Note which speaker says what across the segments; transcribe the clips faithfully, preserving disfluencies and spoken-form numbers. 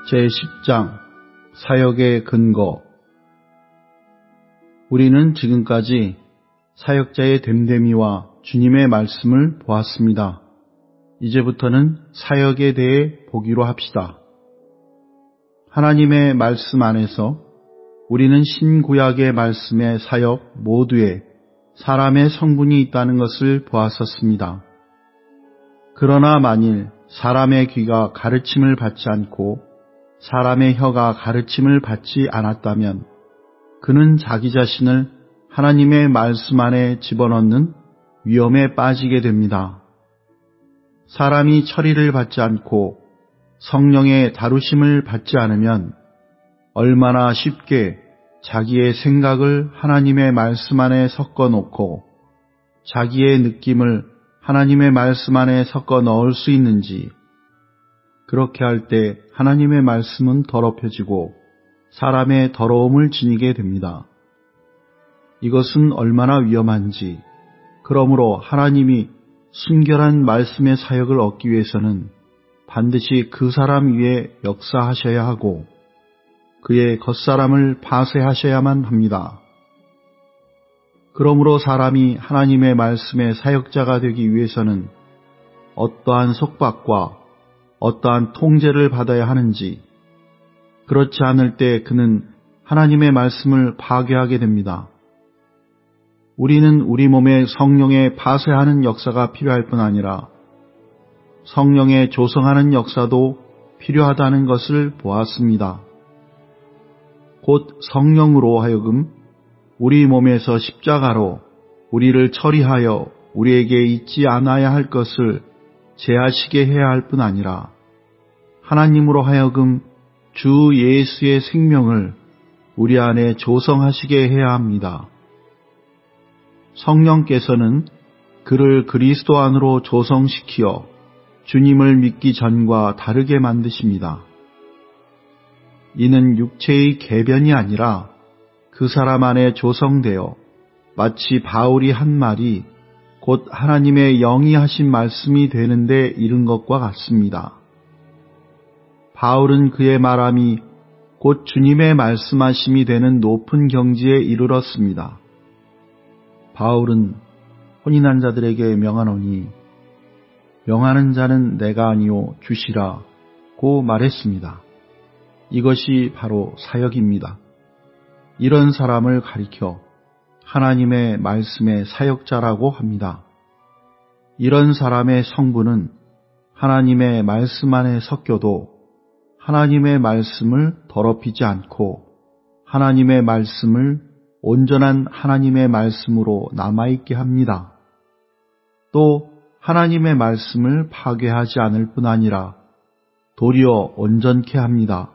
Speaker 1: 제십 장 사역의 근거. 우리는 지금까지 사역자의 됨됨이와 주님의 말씀을 보았습니다. 이제부터는 사역에 대해 보기로 합시다. 하나님의 말씀 안에서 우리는 신구약의 말씀의 사역 모두에 사람의 성분이 있다는 것을 보았었습니다. 그러나 만일 사람의 귀가 가르침을 받지 않고 사람의 혀가 가르침을 받지 않았다면 그는 자기 자신을 하나님의 말씀 안에 집어넣는 위험에 빠지게 됩니다. 사람이 처리를 받지 않고 성령의 다루심을 받지 않으면 얼마나 쉽게 자기의 생각을 하나님의 말씀 안에 섞어 놓고 자기의 느낌을 하나님의 말씀 안에 섞어 넣을 수 있는지. 그렇게 할 때 하나님의 말씀은 더럽혀지고 사람의 더러움을 지니게 됩니다. 이것은 얼마나 위험한지. 그러므로 하나님이 순결한 말씀의 사역을 얻기 위해서는 반드시 그 사람 위에 역사하셔야 하고 그의 겉사람을 파쇄하셔야만 합니다. 그러므로 사람이 하나님의 말씀의 사역자가 되기 위해서는 어떠한 속박과 어떠한 통제를 받아야 하는지, 그렇지 않을 때 그는 하나님의 말씀을 파괴하게 됩니다. 우리는 우리 몸에 성령의 파쇄하는 역사가 필요할 뿐 아니라 성령의 조성하는 역사도 필요하다는 것을 보았습니다. 곧 성령으로 하여금 우리 몸에서 십자가로 우리를 처리하여 우리에게 있지 않아야 할 것을 제하시게 해야 할 뿐 아니라 하나님으로 하여금 주 예수의 생명을 우리 안에 조성하시게 해야 합니다. 성령께서는 그를 그리스도 안으로 조성시키어 주님을 믿기 전과 다르게 만드십니다. 이는 육체의 개변이 아니라 그 사람 안에 조성되어 마치 바울이 한 말이 곧 하나님의 영이 하신 말씀이 되는데 이른 것과 같습니다. 바울은 그의 말함이 곧 주님의 말씀하심이 되는 높은 경지에 이르렀습니다. 바울은 혼인한 자들에게 명하노니 명하는 자는 내가 아니요 주시라고 말했습니다. 이것이 바로 사역입니다. 이런 사람을 가리켜 하나님의 말씀의 사역자라고 합니다. 이런 사람의 성분은 하나님의 말씀 안에 섞여도 하나님의 말씀을 더럽히지 않고 하나님의 말씀을 온전한 하나님의 말씀으로 남아있게 합니다. 또 하나님의 말씀을 파괴하지 않을 뿐 아니라 도리어 온전케 합니다.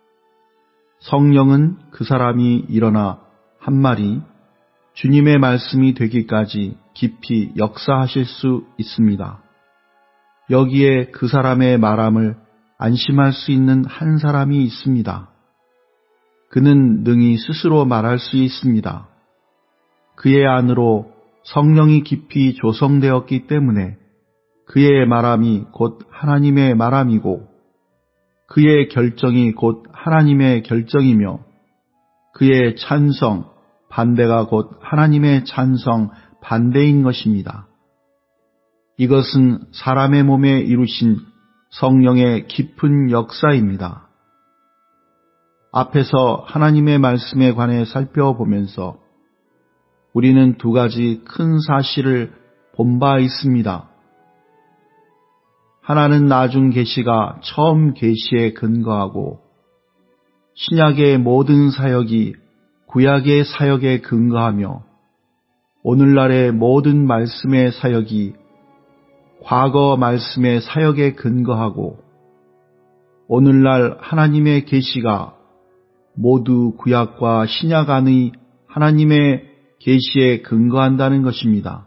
Speaker 1: 성령은 그 사람이 일어나 한 말이 주님의 말씀이 되기까지 깊이 역사하실 수 있습니다. 여기에 그 사람의 말함을 안심할 수 있는 한 사람이 있습니다. 그는 능히 스스로 말할 수 있습니다. 그의 안으로 성령이 깊이 조성되었기 때문에 그의 말함이 곧 하나님의 말함이고 그의 결정이 곧 하나님의 결정이며 그의 찬성, 반대가 곧 하나님의 찬성, 반대인 것입니다. 이것은 사람의 몸에 이루신 성령의 깊은 역사입니다. 앞에서 하나님의 말씀에 관해 살펴보면서 우리는 두 가지 큰 사실을 본 바 있습니다. 하나는 나중 계시가 처음 계시에 근거하고 신약의 모든 사역이 구약의 사역에 근거하며 오늘날의 모든 말씀의 사역이 과거 말씀의 사역에 근거하고 오늘날 하나님의 계시가 모두 구약과 신약 안의 하나님의 계시에 근거한다는 것입니다.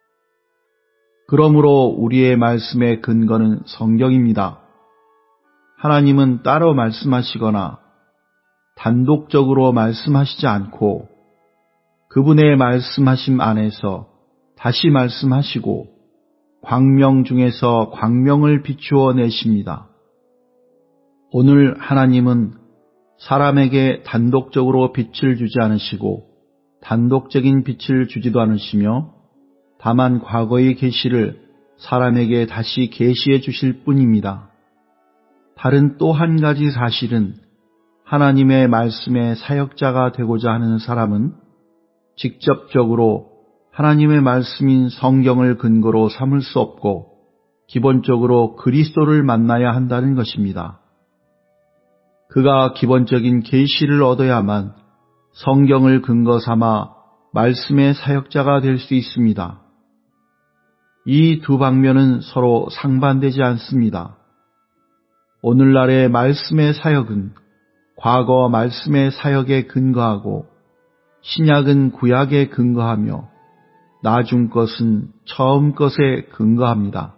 Speaker 1: 그러므로 우리의 말씀의 근거는 성경입니다. 하나님은 따로 말씀하시거나 단독적으로 말씀하시지 않고 그분의 말씀하심 안에서 다시 말씀하시고 광명 중에서 광명을 비추어 내십니다. 오늘 하나님은 사람에게 단독적으로 빛을 주지 않으시고 단독적인 빛을 주지도 않으시며 다만 과거의 계시를 사람에게 다시 계시해 주실 뿐입니다. 다른 또 한 가지 사실은 하나님의 말씀의 사역자가 되고자 하는 사람은 직접적으로 하나님의 말씀인 성경을 근거로 삼을 수 없고 기본적으로 그리스도를 만나야 한다는 것입니다. 그가 기본적인 계시를 얻어야만 성경을 근거 삼아 말씀의 사역자가 될 수 있습니다. 이 두 방면은 서로 상반되지 않습니다. 오늘날의 말씀의 사역은 과거 말씀의 사역에 근거하고 신약은 구약에 근거하며 나중 것은 처음 것에 근거합니다.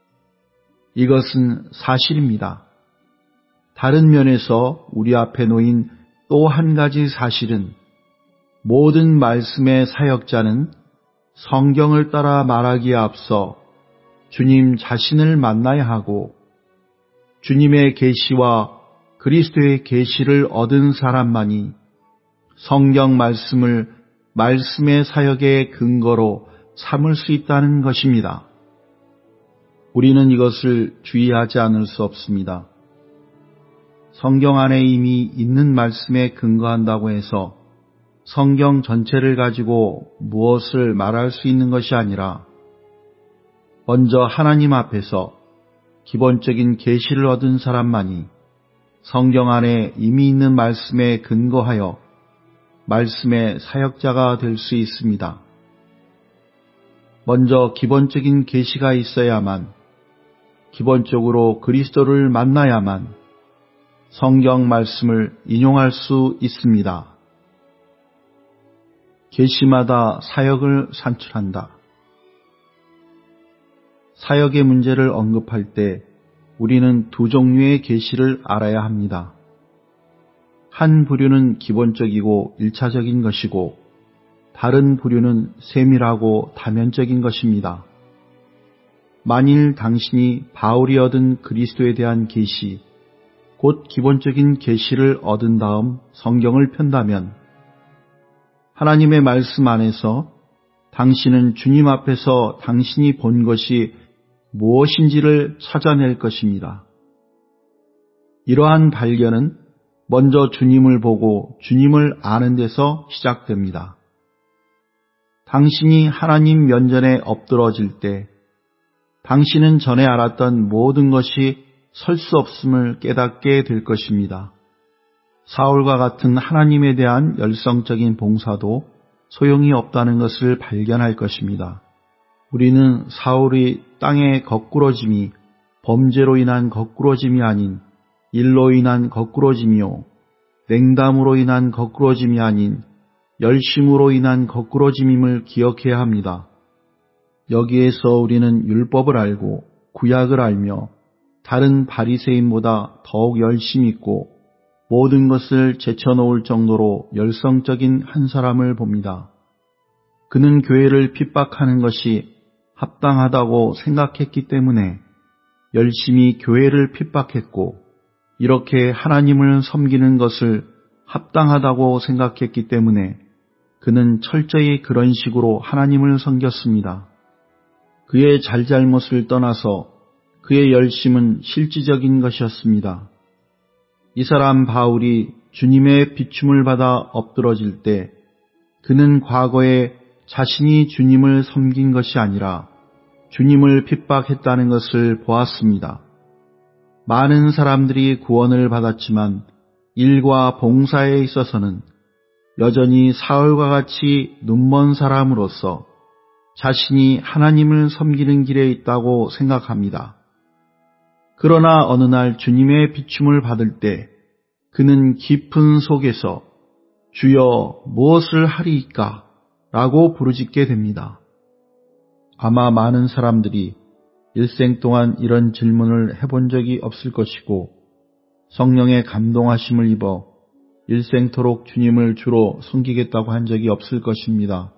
Speaker 1: 이것은 사실입니다. 다른 면에서 우리 앞에 놓인 또 한 가지 사실은 모든 말씀의 사역자는 성경을 따라 말하기에 앞서 주님 자신을 만나야 하고 주님의 계시와 그리스도의 계시를 얻은 사람만이 성경 말씀을 말씀의 사역의 근거로 삼을 수 있다는 것입니다. 우리는 이것을 주의하지 않을 수 없습니다. 성경 안에 이미 있는 말씀에 근거한다고 해서 성경 전체를 가지고 무엇을 말할 수 있는 것이 아니라 먼저 하나님 앞에서 기본적인 계시를 얻은 사람만이 성경 안에 이미 있는 말씀에 근거하여 말씀의 사역자가 될 수 있습니다. 먼저 기본적인 계시가 있어야만, 기본적으로 그리스도를 만나야만 성경 말씀을 인용할 수 있습니다. 계시마다 사역을 산출한다. 사역의 문제를 언급할 때 우리는 두 종류의 계시를 알아야 합니다. 한 부류는 기본적이고 일차적인 것이고 다른 부류는 세밀하고 다면적인 것입니다. 만일 당신이 바울이 얻은 그리스도에 대한 계시, 곧 기본적인 계시를 얻은 다음 성경을 편다면 하나님의 말씀 안에서 당신은 주님 앞에서 당신이 본 것이 무엇인지를 찾아낼 것입니다. 이러한 발견은 먼저 주님을 보고 주님을 아는 데서 시작됩니다. 당신이 하나님 면전에 엎드러질 때 당신은 전에 알았던 모든 것이 설 수 없음을 깨닫게 될 것입니다. 사울과 같은 하나님에 대한 열성적인 봉사도 소용이 없다는 것을 발견할 것입니다. 우리는 사울이 땅의 거꾸러짐이 범죄로 인한 거꾸러짐이 아닌 일로 인한 거꾸러짐이요 냉담으로 인한 거꾸러짐이 아닌 열심으로 인한 거꾸러짐임을 기억해야 합니다. 여기에서 우리는 율법을 알고 구약을 알며 다른 바리새인보다 더욱 열심 있고 모든 것을 제쳐놓을 정도로 열성적인 한 사람을 봅니다. 그는 교회를 핍박하는 것이 합당하다고 생각했기 때문에 열심히 교회를 핍박했고 이렇게 하나님을 섬기는 것을 합당하다고 생각했기 때문에 그는 철저히 그런 식으로 하나님을 섬겼습니다. 그의 잘잘못을 떠나서 그의 열심은 실질적인 것이었습니다. 이 사람 바울이 주님의 비춤을 받아 엎드러질 때 그는 과거에 자신이 주님을 섬긴 것이 아니라 주님을 핍박했다는 것을 보았습니다. 많은 사람들이 구원을 받았지만 일과 봉사에 있어서는 여전히 사울과 같이 눈먼 사람으로서 자신이 하나님을 섬기는 길에 있다고 생각합니다. 그러나 어느 날 주님의 비춤을 받을 때 그는 깊은 속에서 주여 무엇을 하리이까? 라고 부르짖게 됩니다. 아마 많은 사람들이 일생 동안 이런 질문을 해본 적이 없을 것이고 성령의 감동하심을 입어 일생토록 주님을 주로 섬기겠다고 한 적이 없을 것입니다.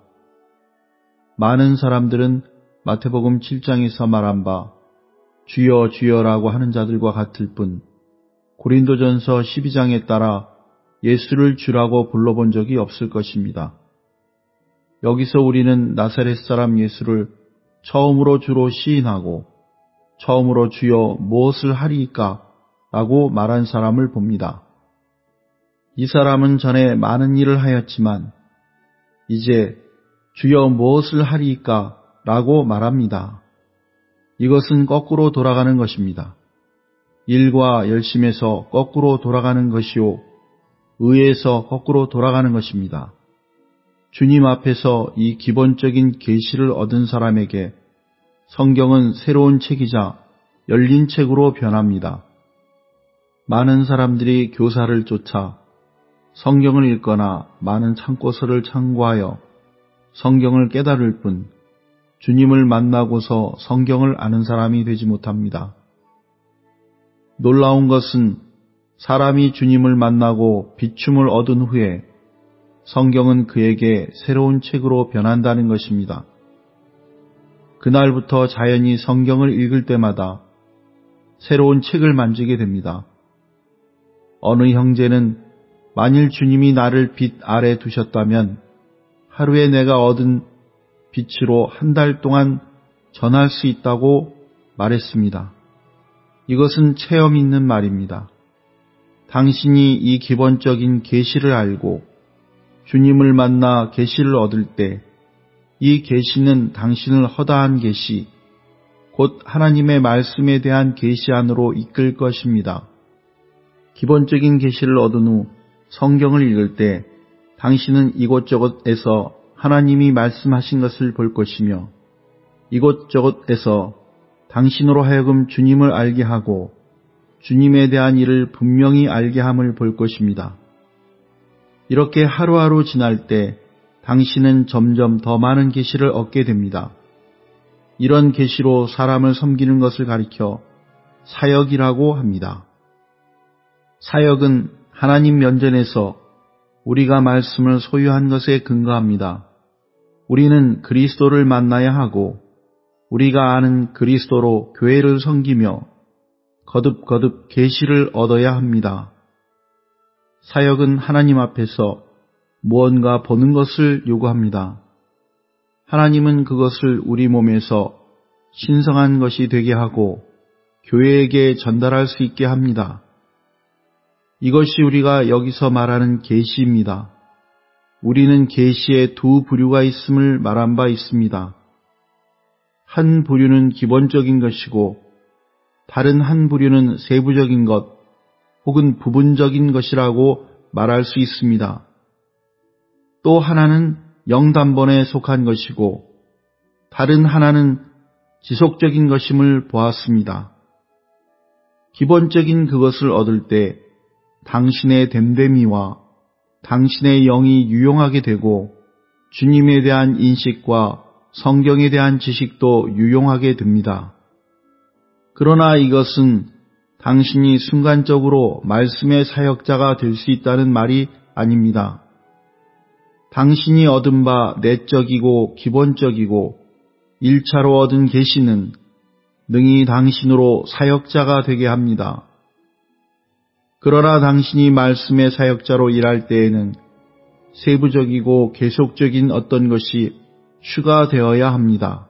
Speaker 1: 많은 사람들은 마태복음 칠 장에서 말한 바 주여 주여라고 하는 자들과 같을 뿐 고린도전서 십이 장에 따라 예수를 주라고 불러본 적이 없을 것입니다. 여기서 우리는 나사렛 사람 예수를 처음으로 주로 시인하고 처음으로 주여 무엇을 하리이까? 라고 말한 사람을 봅니다. 이 사람은 전에 많은 일을 하였지만 이제 주여 무엇을 하리이까? 라고 말합니다. 이것은 거꾸로 돌아가는 것입니다. 일과 열심에서 거꾸로 돌아가는 것이요 의에서 거꾸로 돌아가는 것입니다. 주님 앞에서 이 기본적인 계시를 얻은 사람에게 성경은 새로운 책이자 열린 책으로 변합니다. 많은 사람들이 교사를 쫓아 성경을 읽거나 많은 참고서를 참고하여 성경을 깨달을 뿐 주님을 만나고서 성경을 아는 사람이 되지 못합니다. 놀라운 것은 사람이 주님을 만나고 비춤을 얻은 후에 성경은 그에게 새로운 책으로 변한다는 것입니다. 그날부터 자연히 성경을 읽을 때마다 새로운 책을 만지게 됩니다. 어느 형제는 만일 주님이 나를 빛 아래 두셨다면 하루에 내가 얻은 빛으로 한 달 동안 전할 수 있다고 말했습니다. 이것은 체험 있는 말입니다. 당신이 이 기본적인 계시를 알고 주님을 만나 계시를 얻을 때 이 계시는 당신을 허다한 계시, 곧 하나님의 말씀에 대한 계시 안으로 이끌 것입니다. 기본적인 계시를 얻은 후 성경을 읽을 때 당신은 이곳저곳에서 하나님이 말씀하신 것을 볼 것이며 이곳저곳에서 당신으로 하여금 주님을 알게 하고 주님에 대한 일을 분명히 알게 함을 볼 것입니다. 이렇게 하루하루 지날 때 당신은 점점 더 많은 계시를 얻게 됩니다. 이런 계시로 사람을 섬기는 것을 가리켜 사역이라고 합니다. 사역은 하나님 면전에서 우리가 말씀을 소유한 것에 근거합니다. 우리는 그리스도를 만나야 하고 우리가 아는 그리스도로 교회를 섬기며 거듭거듭 계시를 얻어야 합니다. 사역은 하나님 앞에서 무언가 보는 것을 요구합니다. 하나님은 그것을 우리 몸에서 신성한 것이 되게 하고 교회에게 전달할 수 있게 합니다. 이것이 우리가 여기서 말하는 계시입니다. 우리는 계시에 두 부류가 있음을 말한 바 있습니다. 한 부류는 기본적인 것이고 다른 한 부류는 세부적인 것 혹은 부분적인 것이라고 말할 수 있습니다. 또 하나는 영단번에 속한 것이고 다른 하나는 지속적인 것임을 보았습니다. 기본적인 그것을 얻을 때 당신의 됨됨이와 당신의 영이 유용하게 되고 주님에 대한 인식과 성경에 대한 지식도 유용하게 됩니다. 그러나 이것은 당신이 순간적으로 말씀의 사역자가 될 수 있다는 말이 아닙니다. 당신이 얻은 바 내적이고 기본적이고 일차로 얻은 계시는 능히 당신으로 사역자가 되게 합니다. 그러나 당신이 말씀의 사역자로 일할 때에는 세부적이고 계속적인 어떤 것이 추가되어야 합니다.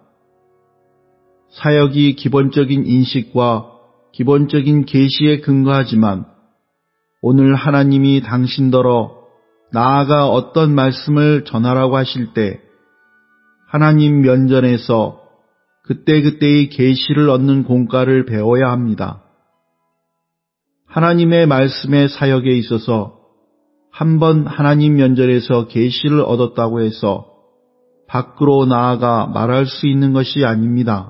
Speaker 1: 사역이 기본적인 인식과 기본적인 계시에 근거하지만 오늘 하나님이 당신더러 나아가 어떤 말씀을 전하라고 하실 때 하나님 면전에서 그때그때의 계시를 얻는 공과를 배워야 합니다. 하나님의 말씀의 사역에 있어서 한 번 하나님 면전에서 계시를 얻었다고 해서 밖으로 나아가 말할 수 있는 것이 아닙니다.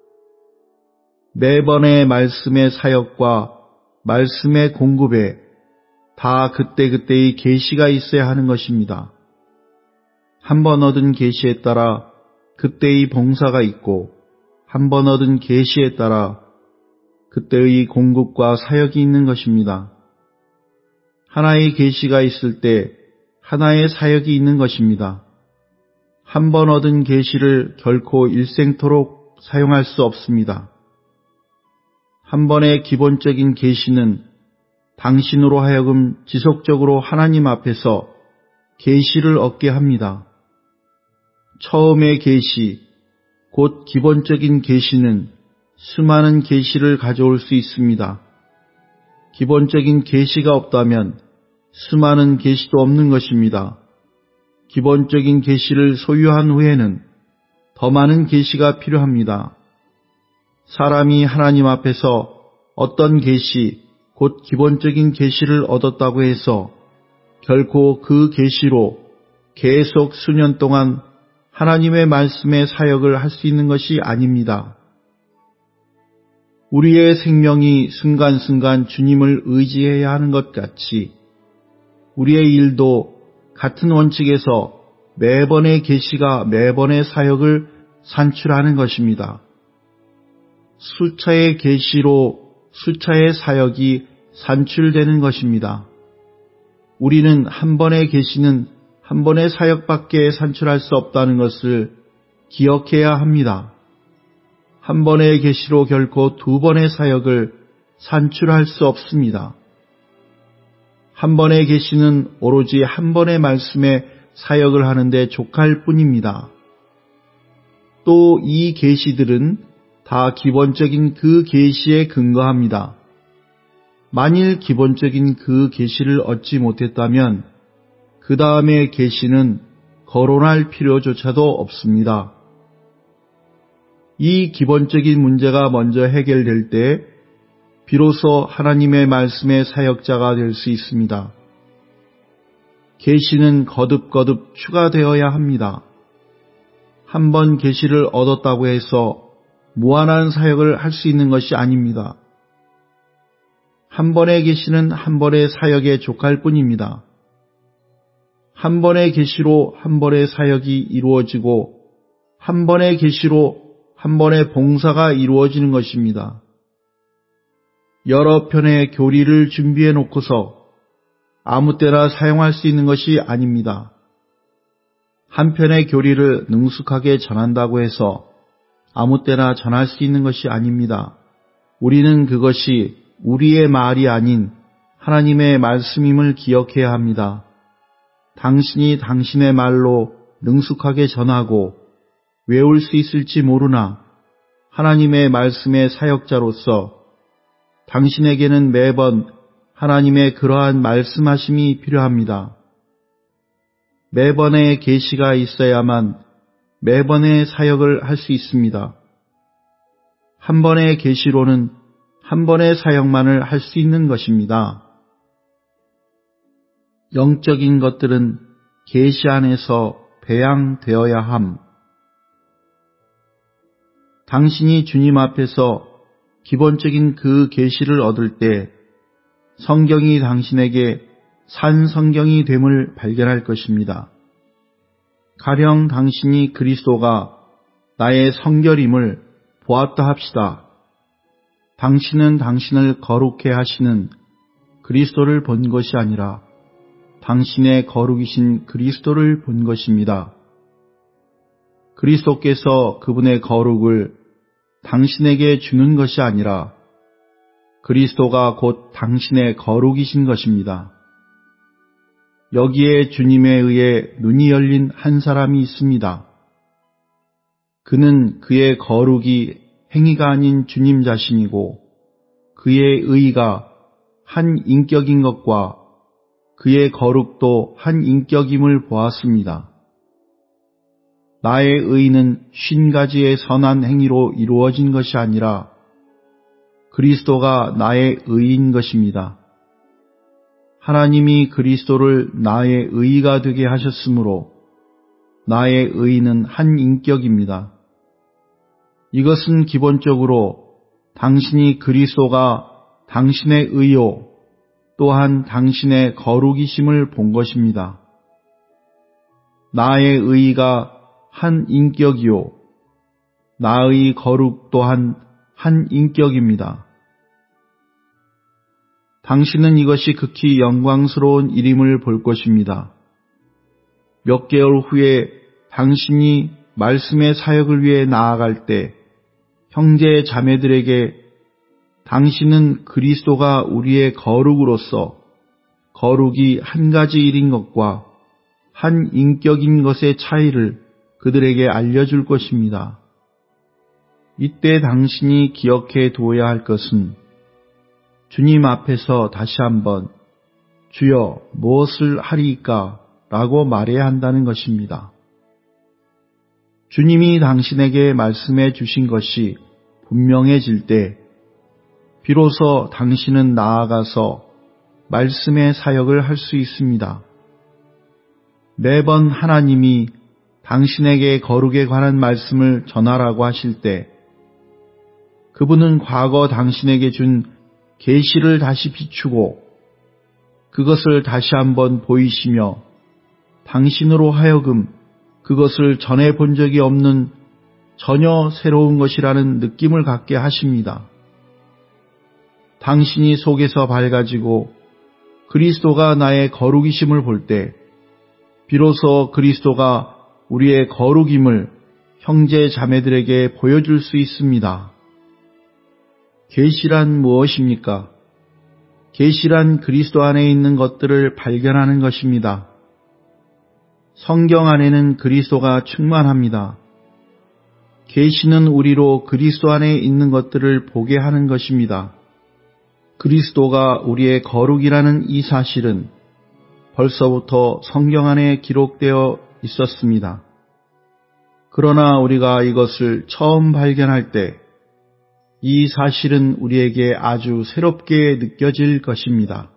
Speaker 1: 매번의 말씀의 사역과 말씀의 공급에 다 그때그때의 계시가 있어야 하는 것입니다. 한 번 얻은 계시에 따라 그때의 봉사가 있고 한 번 얻은 계시에 따라 그때의 공급과 사역이 있는 것입니다. 하나의 계시가 있을 때 하나의 사역이 있는 것입니다. 한 번 얻은 계시를 결코 일생토록 사용할 수 없습니다. 한 번의 기본적인 계시는 당신으로 하여금 지속적으로 하나님 앞에서 계시를 얻게 합니다. 처음의 계시, 곧 기본적인 계시는 수많은 계시를 가져올 수 있습니다. 기본적인 계시가 없다면 수많은 계시도 없는 것입니다. 기본적인 계시를 소유한 후에는 더 많은 계시가 필요합니다. 사람이 하나님 앞에서 어떤 계시, 곧 기본적인 계시를 얻었다고 해서 결코 그 계시로 계속 수년 동안 하나님의 말씀의 사역을 할 수 있는 것이 아닙니다. 우리의 생명이 순간순간 주님을 의지해야 하는 것 같이 우리의 일도 같은 원칙에서 매번의 계시가 매번의 사역을 산출하는 것입니다. 수차의 계시로 수차의 사역이 산출되는 것입니다. 우리는 한 번의 계시는 한 번의 사역밖에 산출할 수 없다는 것을 기억해야 합니다. 한 번의 계시로 결코 두 번의 사역을 산출할 수 없습니다. 한 번의 계시는 오로지 한 번의 말씀에 사역을 하는데 족할 뿐입니다. 또 이 계시들은 다 기본적인 그 계시에 근거합니다. 만일 기본적인 그 계시를 얻지 못했다면 그 다음의 계시는 거론할 필요조차도 없습니다. 이 기본적인 문제가 먼저 해결될 때 비로소 하나님의 말씀의 사역자가 될 수 있습니다. 계시는 거듭거듭 추가되어야 합니다. 한 번 계시를 얻었다고 해서 무한한 사역을 할 수 있는 것이 아닙니다. 한 번의 계시는 한 번의 사역에 족할 뿐입니다. 한 번의 계시로 한 번의 사역이 이루어지고 한 번의 계시로 한 번의 봉사가 이루어지는 것입니다. 여러 편의 교리를 준비해 놓고서 아무 때나 사용할 수 있는 것이 아닙니다. 한 편의 교리를 능숙하게 전한다고 해서 아무 때나 전할 수 있는 것이 아닙니다. 우리는 그것이 우리의 말이 아닌 하나님의 말씀임을 기억해야 합니다. 당신이 당신의 말로 능숙하게 전하고 외울 수 있을지 모르나 하나님의 말씀의 사역자로서 당신에게는 매번 하나님의 그러한 말씀하심이 필요합니다. 매번의 계시가 있어야만 매번의 사역을 할 수 있습니다. 한 번의 계시로는 한 번의 사역만을 할 수 있는 것입니다. 영적인 것들은 계시 안에서 배양되어야 함. 당신이 주님 앞에서 기본적인 그 계시를 얻을 때 성경이 당신에게 산 성경이 됨을 발견할 것입니다. 가령 당신이 그리스도가 나의 성결임을 보았다 합시다. 당신은 당신을 거룩해 하시는 그리스도를 본 것이 아니라 당신의 거룩이신 그리스도를 본 것입니다. 그리스도께서 그분의 거룩을 당신에게 주는 것이 아니라 그리스도가 곧 당신의 거룩이신 것입니다. 여기에 주님에 의해 눈이 열린 한 사람이 있습니다. 그는 그의 거룩이 행위가 아닌 주님 자신이고 그의 의가 한 인격인 것과 그의 거룩도 한 인격임을 보았습니다. 나의 의는 쉰 가지의 선한 행위로 이루어진 것이 아니라 그리스도가 나의 의인 것입니다. 하나님이 그리스도를 나의 의가 되게 하셨으므로 나의 의는 한 인격입니다. 이것은 기본적으로 당신이 그리스도가 당신의 의요 또한 당신의 거룩이심을 본 것입니다. 나의 의가 한 인격이요 나의 거룩 또한 한 인격입니다. 당신은 이것이 극히 영광스러운 일임을 볼 것입니다. 몇 개월 후에 당신이 말씀의 사역을 위해 나아갈 때 형제 자매들에게 당신은 그리스도가 우리의 거룩으로서 거룩이 한 가지 일인 것과 한 인격인 것의 차이를 그들에게 알려줄 것입니다. 이때 당신이 기억해 두어야 할 것은 주님 앞에서 다시 한번 주여 무엇을 하리이까? 라고 말해야 한다는 것입니다. 주님이 당신에게 말씀해 주신 것이 분명해질 때 비로소 당신은 나아가서 말씀의 사역을 할 수 있습니다. 매번 하나님이 당신에게 거룩에 관한 말씀을 전하라고 하실 때 그분은 과거 당신에게 준 계시를 다시 비추고 그것을 다시 한번 보이시며 당신으로 하여금 그것을 전해 본 적이 없는 전혀 새로운 것이라는 느낌을 갖게 하십니다. 당신이 속에서 밝아지고 그리스도가 나의 거룩이심을 볼 때 비로소 그리스도가 우리의 거룩임을 형제 자매들에게 보여줄 수 있습니다. 계시란 무엇입니까? 계시란 그리스도 안에 있는 것들을 발견하는 것입니다. 성경 안에는 그리스도가 충만합니다. 계시는 우리로 그리스도 안에 있는 것들을 보게 하는 것입니다. 그리스도가 우리의 거룩이라는 이 사실은 벌써부터 성경 안에 기록되어 있었습니다. 그러나 우리가 이것을 처음 발견할 때 이 사실은 우리에게 아주 새롭게 느껴질 것입니다.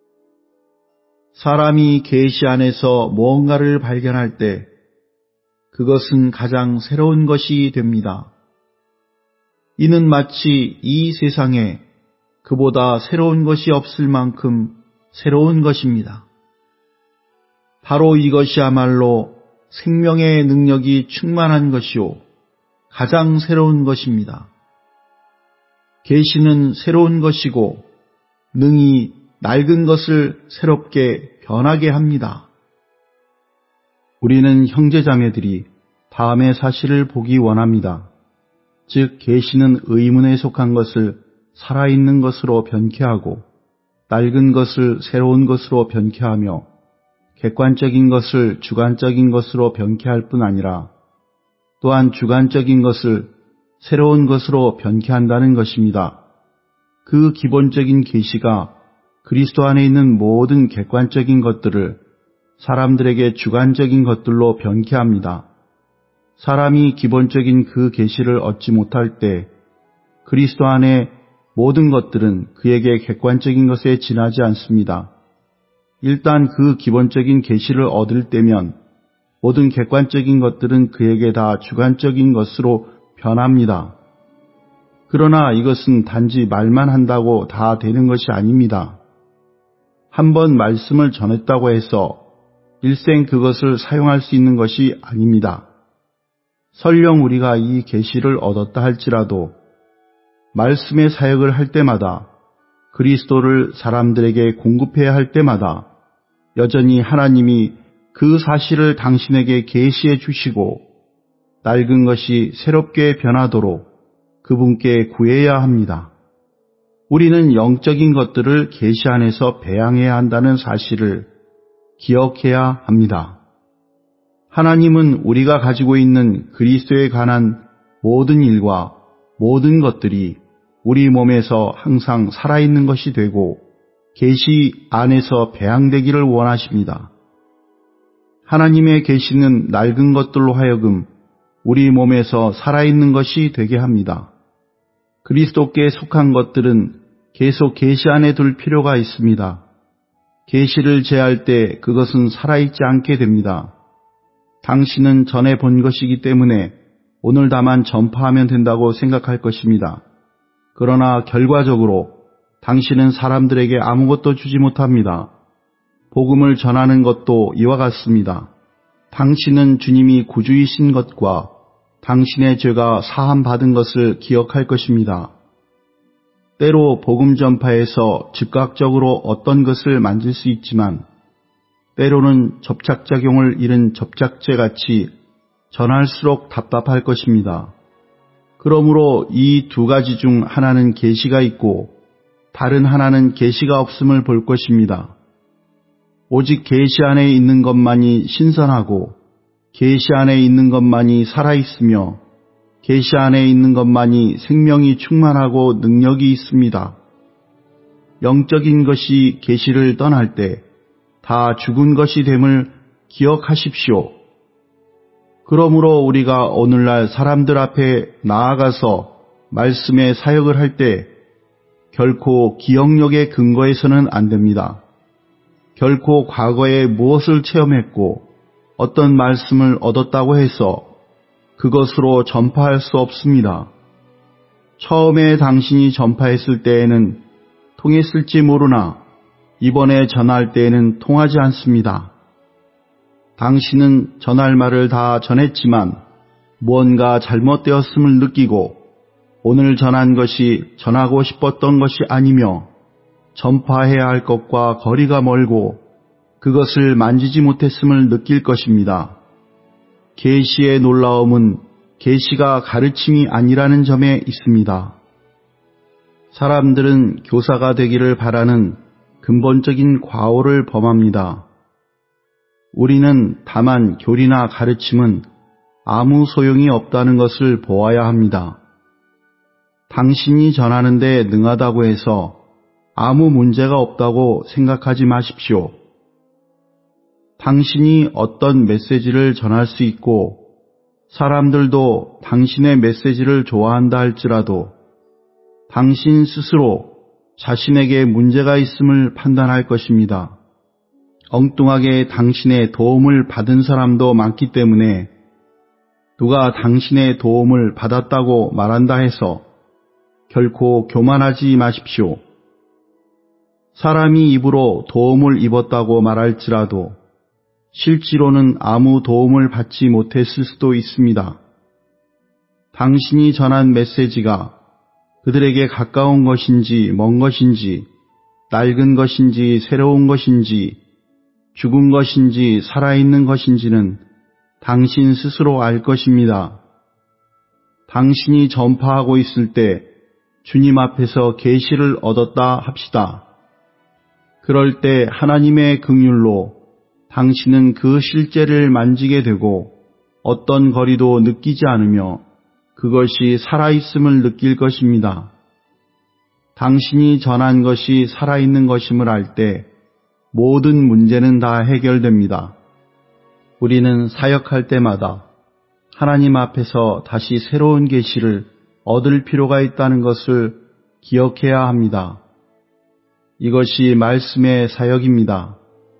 Speaker 1: 사람이 계시 안에서 무언가를 발견할 때 그것은 가장 새로운 것이 됩니다. 이는 마치 이 세상에 그보다 새로운 것이 없을 만큼 새로운 것입니다. 바로 이것이야말로 생명의 능력이 충만한 것이요 가장 새로운 것입니다. 계시는 새로운 것이고 능히 낡은 것을 새롭게 변하게 합니다. 우리는 형제자매들이 다음의 사실을 보기 원합니다. 즉 계시는 의문에 속한 것을 살아있는 것으로 변케하고 낡은 것을 새로운 것으로 변케하며 객관적인 것을 주관적인 것으로 변케할 뿐 아니라 또한 주관적인 것을 새로운 것으로 변케한다는 것입니다. 그 기본적인 계시가 그리스도 안에 있는 모든 객관적인 것들을 사람들에게 주관적인 것들로 변케합니다. 사람이 기본적인 그 계시를 얻지 못할 때 그리스도 안에 모든 것들은 그에게 객관적인 것에 지나지 않습니다. 일단 그 기본적인 계시를 얻을 때면 모든 객관적인 것들은 그에게 다 주관적인 것으로 변합니다. 그러나 이것은 단지 말만 한다고 다 되는 것이 아닙니다. 한번 말씀을 전했다고 해서 일생 그것을 사용할 수 있는 것이 아닙니다. 설령 우리가 이 계시를 얻었다 할지라도 말씀의 사역을 할 때마다 그리스도를 사람들에게 공급해야 할 때마다 여전히 하나님이 그 사실을 당신에게 계시해 주시고 낡은 것이 새롭게 변하도록 그분께 구해야 합니다. 우리는 영적인 것들을 계시 안에서 배양해야 한다는 사실을 기억해야 합니다. 하나님은 우리가 가지고 있는 그리스도에 관한 모든 일과 모든 것들이 우리 몸에서 항상 살아있는 것이 되고 계시 안에서 배양되기를 원하십니다. 하나님의 계시는 낡은 것들로 하여금 우리 몸에서 살아있는 것이 되게 합니다. 그리스도께 속한 것들은 계속 계시 안에 둘 필요가 있습니다. 계시를 제할 때 그것은 살아있지 않게 됩니다. 당신은 전에 본 것이기 때문에 오늘 다만 전파하면 된다고 생각할 것입니다. 그러나 결과적으로 당신은 사람들에게 아무것도 주지 못합니다. 복음을 전하는 것도 이와 같습니다. 당신은 주님이 구주이신 것과 당신의 죄가 사함 받은 것을 기억할 것입니다. 때로 복음 전파에서 즉각적으로 어떤 것을 만질 수 있지만 때로는 접착작용을 잃은 접착제같이 전할수록 답답할 것입니다. 그러므로 이 두 가지 중 하나는 계시가 있고 다른 하나는 계시가 없음을 볼 것입니다. 오직 계시 안에 있는 것만이 신선하고 계시 안에 있는 것만이 살아있으며 계시 안에 있는 것만이 생명이 충만하고 능력이 있습니다. 영적인 것이 계시를 떠날 때 다 죽은 것이 됨을 기억하십시오. 그러므로 우리가 오늘날 사람들 앞에 나아가서 말씀의 사역을 할 때 결코 기억력의 근거에서는 안 됩니다. 결코 과거에 무엇을 체험했고 어떤 말씀을 얻었다고 해서 그것으로 전파할 수 없습니다. 처음에 당신이 전파했을 때에는 통했을지 모르나 이번에 전할 때에는 통하지 않습니다. 당신은 전할 말을 다 전했지만 무언가 잘못되었음을 느끼고 오늘 전한 것이 전하고 싶었던 것이 아니며 전파해야 할 것과 거리가 멀고 그것을 만지지 못했음을 느낄 것입니다. 계시의 놀라움은 계시가 가르침이 아니라는 점에 있습니다. 사람들은 교사가 되기를 바라는 근본적인 과오를 범합니다. 우리는 다만 교리나 가르침은 아무 소용이 없다는 것을 보아야 합니다. 당신이 전하는데 능하다고 해서 아무 문제가 없다고 생각하지 마십시오. 당신이 어떤 메시지를 전할 수 있고 사람들도 당신의 메시지를 좋아한다 할지라도 당신 스스로 자신에게 문제가 있음을 판단할 것입니다. 엉뚱하게 당신의 도움을 받은 사람도 많기 때문에 누가 당신의 도움을 받았다고 말한다 해서 결코 교만하지 마십시오. 사람이 입으로 도움을 입었다고 말할지라도 실제로는 아무 도움을 받지 못했을 수도 있습니다. 당신이 전한 메시지가 그들에게 가까운 것인지 먼 것인지 낡은 것인지 새로운 것인지 죽은 것인지 살아있는 것인지는 당신 스스로 알 것입니다. 당신이 전파하고 있을 때 주님 앞에서 계시를 얻었다 합시다. 그럴 때 하나님의 긍휼로 당신은 그 실제를 만지게 되고 어떤 거리도 느끼지 않으며 그것이 살아있음을 느낄 것입니다. 당신이 전한 것이 살아있는 것임을 알 때 모든 문제는 다 해결됩니다. 우리는 사역할 때마다 하나님 앞에서 다시 새로운 계시를 얻을 필요가 있다는 것을 기억해야 합니다. 이것이 말씀의 사역입니다.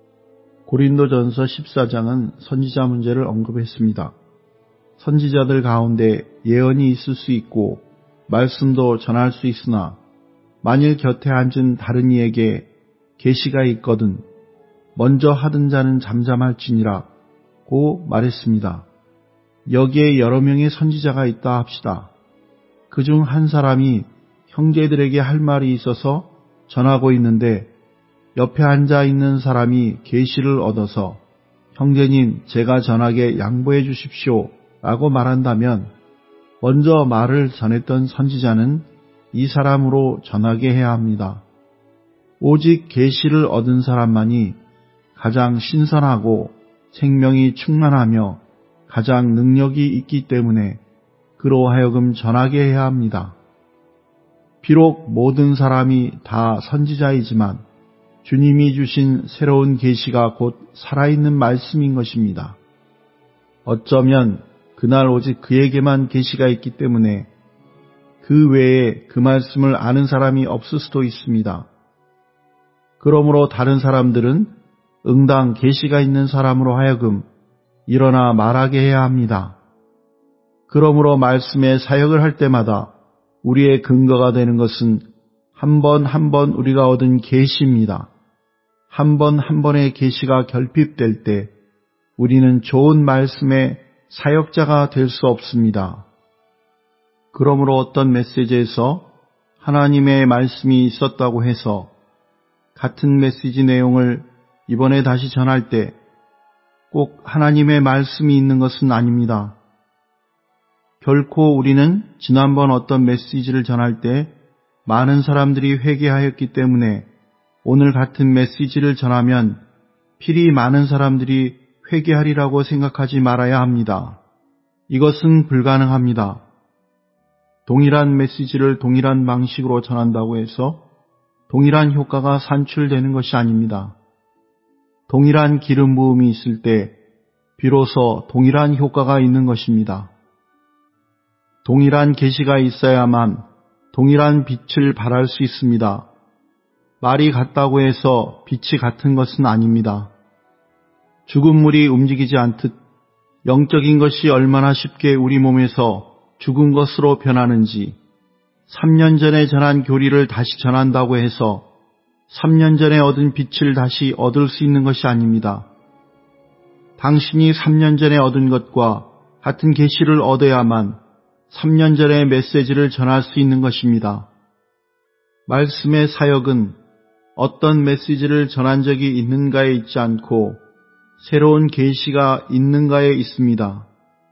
Speaker 1: 고린도전서 십사 장은 선지자 문제를 언급했습니다. 선지자들 가운데 예언이 있을 수 있고 말씀도 전할 수 있으나 만일 곁에 앉은 다른 이에게 계시가 있거든 먼저 하던 자는 잠잠할지니라 고 말했습니다. 여기에 여러 명의 선지자가 있다 합시다. 그중 한 사람이 형제들에게 할 말이 있어서 전하고 있는데 옆에 앉아 있는 사람이 계시를 얻어서 형제님 제가 전하게 양보해 주십시오 라고 말한다면 먼저 말을 전했던 선지자는 이 사람으로 전하게 해야 합니다. 오직 계시를 얻은 사람만이 가장 신선하고 생명이 충만하며 가장 능력이 있기 때문에 그로 하여금 전하게 해야 합니다. 비록 모든 사람이 다 선지자이지만 주님이 주신 새로운 계시가 곧 살아있는 말씀인 것입니다. 어쩌면 그날 오직 그에게만 계시가 있기 때문에 그 외에 그 말씀을 아는 사람이 없을 수도 있습니다. 그러므로 다른 사람들은 응당 계시가 있는 사람으로 하여금 일어나 말하게 해야 합니다. 그러므로 말씀의 사역을 할 때마다 우리의 근거가 되는 것은 한 번 한 번 우리가 얻은 계시입니다. 한 번 한 번의 계시가 결핍될 때 우리는 좋은 말씀의 사역자가 될 수 없습니다. 그러므로 어떤 메시지에서 하나님의 말씀이 있었다고 해서 같은 메시지 내용을 이번에 다시 전할 때 꼭 하나님의 말씀이 있는 것은 아닙니다. 결코 우리는 지난번 어떤 메시지를 전할 때 많은 사람들이 회개하였기 때문에 오늘 같은 메시지를 전하면 필히 많은 사람들이 회개하리라고 생각하지 말아야 합니다. 이것은 불가능합니다. 동일한 메시지를 동일한 방식으로 전한다고 해서 동일한 효과가 산출되는 것이 아닙니다. 동일한 기름 부음이 있을 때 비로소 동일한 효과가 있는 것입니다. 동일한 계시가 있어야만 동일한 빛을 발할 수 있습니다. 말이 같다고 해서 빛이 같은 것은 아닙니다. 죽은 물이 움직이지 않듯 영적인 것이 얼마나 쉽게 우리 몸에서 죽은 것으로 변하는지 삼 년 전에 전한 교리를 다시 전한다고 해서 삼 년 전에 얻은 빛을 다시 얻을 수 있는 것이 아닙니다. 당신이 삼 년 전에 얻은 것과 같은 계시를 얻어야만 삼 년 전의 메시지를 전할 수 있는 것입니다. 말씀의 사역은 어떤 메시지를 전한 적이 있는가에 있지 않고 새로운 계시가 있는가에 있습니다.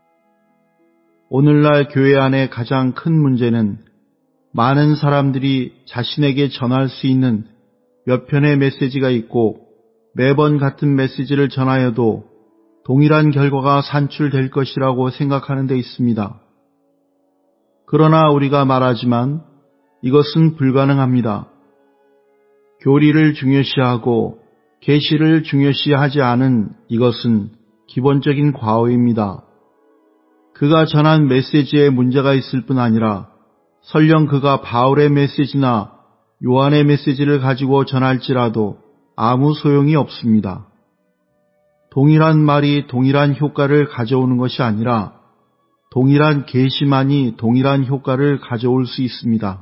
Speaker 1: 오늘날 교회 안의 가장 큰 문제는 많은 사람들이 자신에게 전할 수 있는 몇 편의 메시지가 있고 매번 같은 메시지를 전하여도 동일한 결과가 산출될 것이라고 생각하는 데 있습니다. 그러나 우리가 말하지만 이것은 불가능합니다. 교리를 중요시하고 계시를 중요시하지 않은 이것은 기본적인 과오입니다. 그가 전한 메시지에 문제가 있을 뿐 아니라 설령 그가 바울의 메시지나 요한의 메시지를 가지고 전할지라도 아무 소용이 없습니다. 동일한 말이 동일한 효과를 가져오는 것이 아니라 동일한 계시만이 동일한 효과를 가져올 수 있습니다.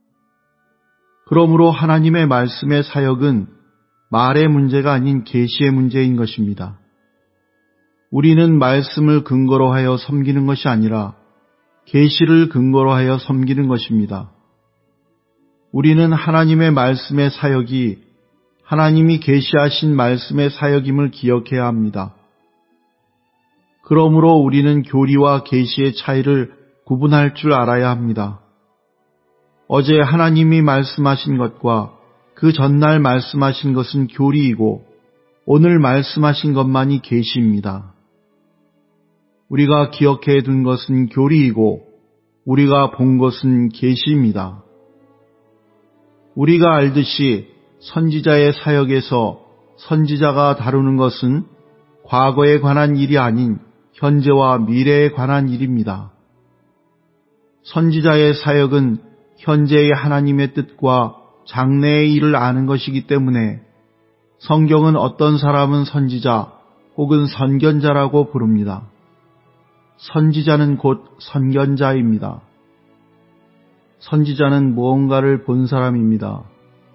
Speaker 1: 그러므로 하나님의 말씀의 사역은 말의 문제가 아닌 계시의 문제인 것입니다. 우리는 말씀을 근거로 하여 섬기는 것이 아니라 계시를 근거로 하여 섬기는 것입니다. 우리는 하나님의 말씀의 사역이 하나님이 계시하신 말씀의 사역임을 기억해야 합니다. 그러므로 우리는 교리와 계시의 차이를 구분할 줄 알아야 합니다. 어제 하나님이 말씀하신 것과 그 전날 말씀하신 것은 교리이고 오늘 말씀하신 것만이 계시입니다. 우리가 기억해 둔 것은 교리이고 우리가 본 것은 계시입니다. 우리가 알듯이 선지자의 사역에서 선지자가 다루는 것은 과거에 관한 일이 아닌 현재와 미래에 관한 일입니다. 선지자의 사역은 현재의 하나님의 뜻과 장래의 일을 아는 것이기 때문에 성경은 어떤 사람은 선지자 혹은 선견자라고 부릅니다. 선지자는 곧 선견자입니다. 선지자는 무언가를 본 사람입니다.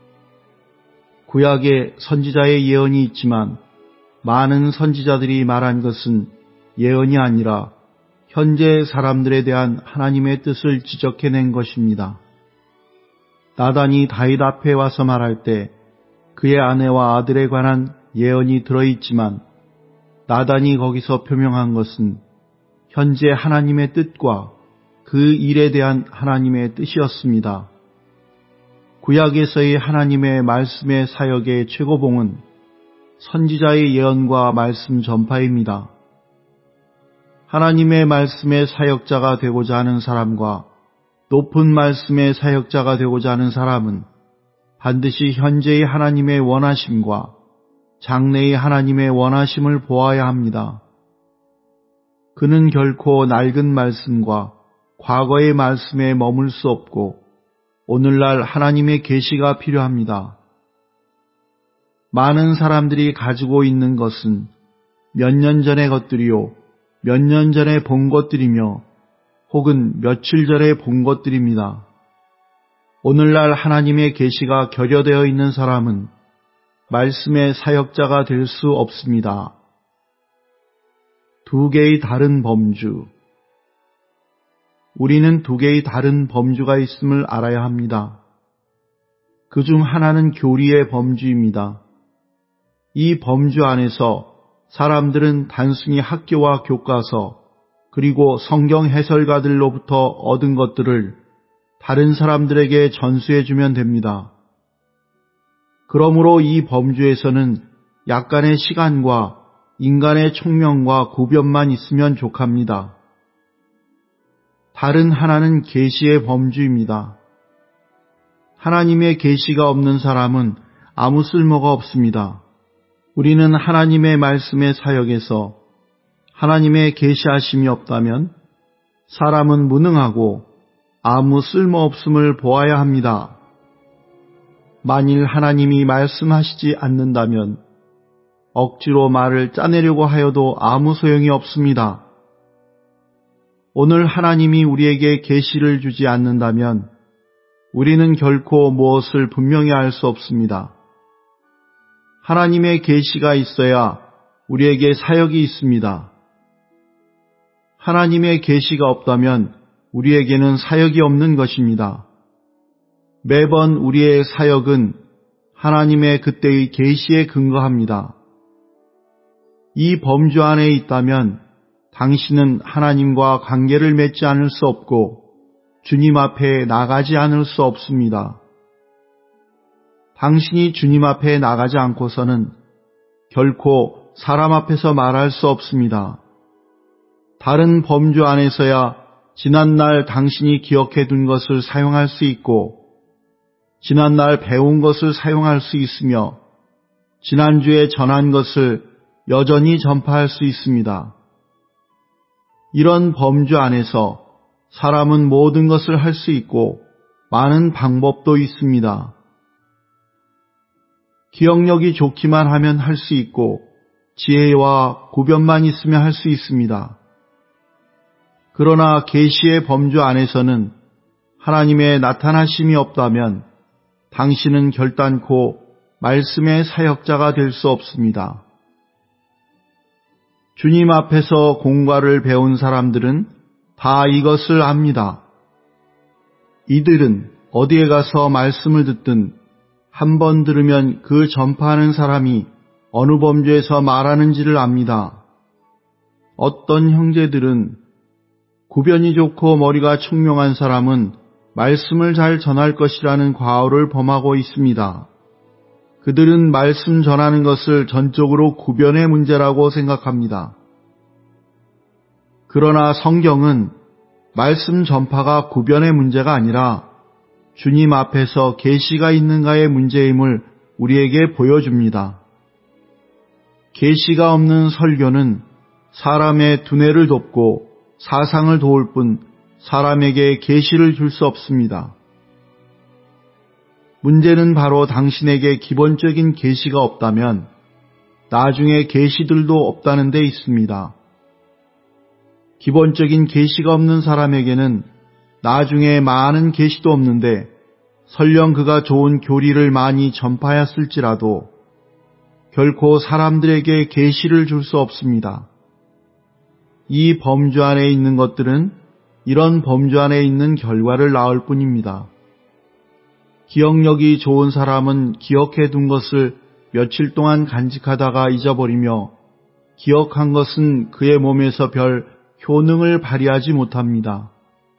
Speaker 1: 구약에 선지자의 예언이 있지만 많은 선지자들이 말한 것은 예언이 아니라 현재 사람들에 대한 하나님의 뜻을 지적해낸 것입니다. 나단이 다윗 앞에 와서 말할 때 그의 아내와 아들에 관한 예언이 들어있지만 나단이 거기서 표명한 것은 현재 하나님의 뜻과 그 일에 대한 하나님의 뜻이었습니다. 구약에서의 하나님의 말씀의 사역의 최고봉은 선지자의 예언과 말씀 전파입니다. 하나님의 말씀의 사역자가 되고자 하는 사람과 높은 말씀의 사역자가 되고자 하는 사람은 반드시 현재의 하나님의 원하심과 장래의 하나님의 원하심을 보아야 합니다. 그는 결코 낡은 말씀과 과거의 말씀에 머물 수 없고 오늘날 하나님의 계시가 필요합니다. 많은 사람들이 가지고 있는 것은 몇 년 전의 것들이요, 몇 년 전에 본 것들이며 혹은 며칠 전에 본 것들입니다. 오늘날 하나님의 계시가 결여되어 있는 사람은 말씀의 사역자가 될 수 없습니다. 두 개의 다른 범주. 우리는 두 개의 다른 범주가 있음을 알아야 합니다. 그중 하나는 교리의 범주입니다. 이 범주 안에서 사람들은 단순히 학교와 교과서, 그리고 성경 해설가들로부터 얻은 것들을 다른 사람들에게 전수해주면 됩니다. 그러므로 이 범주에서는 약간의 시간과 인간의 총명과 구변만 있으면 족합니다. 다른 하나는 계시의 범주입니다. 하나님의 계시가 없는 사람은 아무 쓸모가 없습니다. 우리는 하나님의 말씀의 사역에서 하나님의 계시하심이 없다면 사람은 무능하고 아무 쓸모없음을 보아야 합니다. 만일 하나님이 말씀하시지 않는다면 억지로 말을 짜내려고 하여도 아무 소용이 없습니다. 오늘 하나님이 우리에게 계시를 주지 않는다면 우리는 결코 무엇을 분명히 알 수 없습니다. 하나님의 계시가 있어야 우리에게 사역이 있습니다. 하나님의 계시가 없다면 우리에게는 사역이 없는 것입니다. 매번 우리의 사역은 하나님의 그때의 계시에 근거합니다. 이 범주 안에 있다면 당신은 하나님과 관계를 맺지 않을 수 없고 주님 앞에 나가지 않을 수 없습니다. 당신이 주님 앞에 나가지 않고서는 결코 사람 앞에서 말할 수 없습니다. 다른 범주 안에서야 지난날 당신이 기억해 둔 것을 사용할 수 있고 지난날 배운 것을 사용할 수 있으며 지난주에 전한 것을 여전히 전파할 수 있습니다. 이런 범주 안에서 사람은 모든 것을 할 수 있고 많은 방법도 있습니다. 기억력이 좋기만 하면 할 수 있고 지혜와 구변만 있으면 할 수 있습니다. 그러나 계시의 범주 안에서는 하나님의 나타나심이 없다면 당신은 결단코 말씀의 사역자가 될 수 없습니다. 주님 앞에서 공과를 배운 사람들은 다 이것을 압니다. 이들은 어디에 가서 말씀을 듣든 한 번 들으면 그 전파하는 사람이 어느 범주에서 말하는지를 압니다. 어떤 형제들은 구변이 좋고 머리가 총명한 사람은 말씀을 잘 전할 것이라는 과오를 범하고 있습니다. 그들은 말씀 전하는 것을 전적으로 구변의 문제라고 생각합니다. 그러나 성경은 말씀 전파가 구변의 문제가 아니라 주님 앞에서 계시가 있는가의 문제임을 우리에게 보여줍니다. 계시가 없는 설교는 사람의 두뇌를 돕고 사상을 도울 뿐 사람에게 계시를 줄 수 없습니다. 문제는 바로 당신에게 기본적인 계시가 없다면 나중에 계시들도 없다는 데 있습니다. 기본적인 계시가 없는 사람에게는 나중에 많은 계시도 없는데 설령 그가 좋은 교리를 많이 전파하였을지라도 결코 사람들에게 계시를 줄 수 없습니다. 이 범주 안에 있는 것들은 이런 범주 안에 있는 결과를 낳을 뿐입니다. 기억력이 좋은 사람은 기억해 둔 것을 며칠 동안 간직하다가 잊어버리며 기억한 것은 그의 몸에서 별 효능을 발휘하지 못합니다.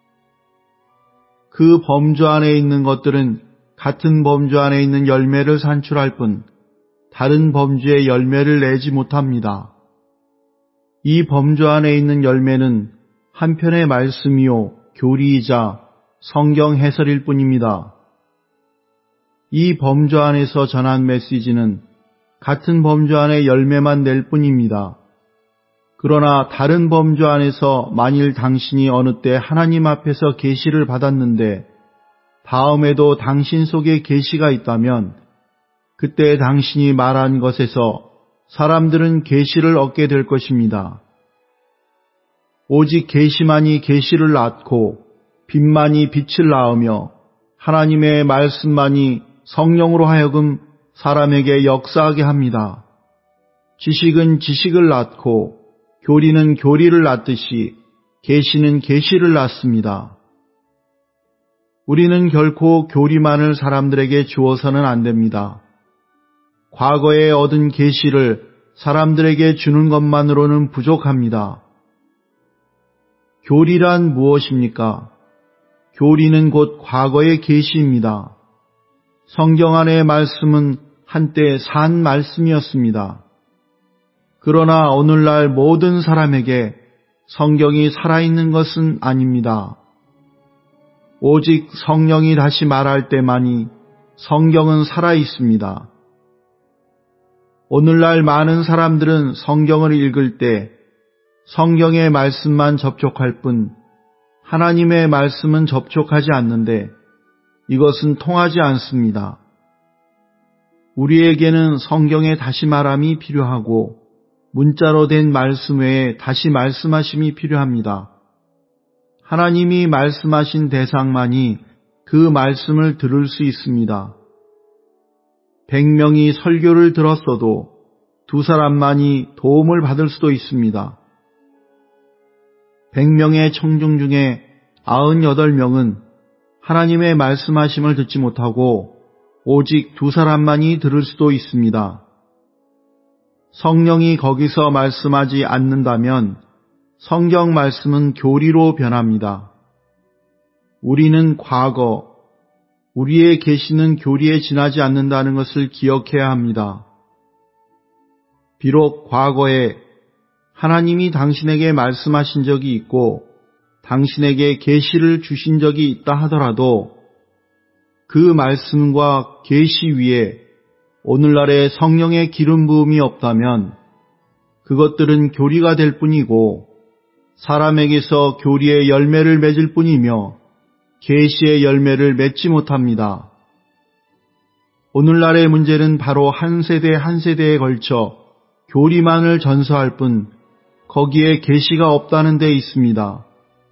Speaker 1: 그 범주 안에 있는 것들은 같은 범주 안에 있는 열매를 산출할 뿐 다른 범주의 열매를 내지 못합니다. 이 범주 안에 있는 열매는 한편의 말씀이요 교리이자 성경 해설일 뿐입니다. 이 범주 안에서 전한 메시지는 같은 범주 안에 열매만 낼 뿐입니다. 그러나 다른 범주 안에서 만일 당신이 어느 때 하나님 앞에서 계시를 받았는데 다음에도 당신 속에 계시가 있다면 그때 당신이 말한 것에서 사람들은 계시를 얻게 될 것입니다. 오직 계시만이 계시를 낳고 빛만이 빛을 낳으며 하나님의 말씀만이 성령으로 하여금 사람에게 역사하게 합니다. 지식은 지식을 낳고 교리는 교리를 낳듯이 계시는 계시를 낳습니다. 우리는 결코 교리만을 사람들에게 주어서는 안 됩니다. 과거에 얻은 계시를 사람들에게 주는 것만으로는 부족합니다. 교리란 무엇입니까? 교리는 곧 과거의 계시입니다. 성경 안의 말씀은 한때 산 말씀이었습니다. 그러나 오늘날 모든 사람에게 성경이 살아있는 것은 아닙니다. 오직 성령이 다시 말할 때만이 성경은 살아있습니다. 오늘날 많은 사람들은 성경을 읽을 때 성경의 말씀만 접촉할 뿐 하나님의 말씀은 접촉하지 않는데 이것은 통하지 않습니다. 우리에게는 성경의 다시 말함이 필요하고 문자로 된 말씀 외에 다시 말씀하심이 필요합니다. 하나님이 말씀하신 대상만이 그 말씀을 들을 수 있습니다. 백 명이 설교를 들었어도 두 사람만이 도움을 받을 수도 있습니다. 백 명의 청중 중에 구십팔 명은 하나님의 말씀하심을 듣지 못하고 오직 두 사람만이 들을 수도 있습니다. 성령이 거기서 말씀하지 않는다면 성경 말씀은 교리로 변합니다. 우리는 과거, 우리의 계시는 교리에 지나지 않는다는 것을 기억해야 합니다. 비록 과거에 하나님이 당신에게 말씀하신 적이 있고 당신에게 계시를 주신 적이 있다 하더라도 그 말씀과 계시 위에 오늘날의 성령의 기름 부음이 없다면 그것들은 교리가 될 뿐이고 사람에게서 교리의 열매를 맺을 뿐이며 계시의 열매를 맺지 못합니다. 오늘날의 문제는 바로 한 세대 한 세대에 걸쳐 교리만을 전수할 뿐 거기에 계시가 없다는 데 있습니다.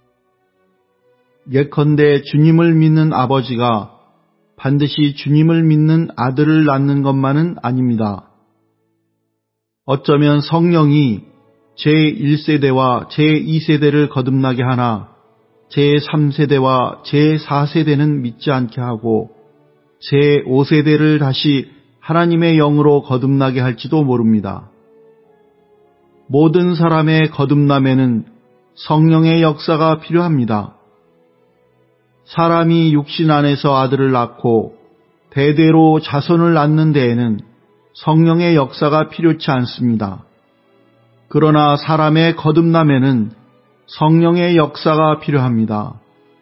Speaker 1: 예컨대 주님을 믿는 아버지가 반드시 주님을 믿는 아들을 낳는 것만은 아닙니다. 어쩌면 성령이 제일 세대와 제이 세대를 거듭나게 하나 제삼 세대와 제사 세대는 믿지 않게 하고 제오 세대를 다시 하나님의 영으로 거듭나게 할지도 모릅니다. 모든 사람의 거듭남에는 성령의 역사가 필요합니다. 사람이 육신 안에서 아들을 낳고 대대로 자손을 낳는 데에는 성령의 역사가 필요치 않습니다. 그러나 사람의 거듭남에는 성령의 역사가 필요합니다.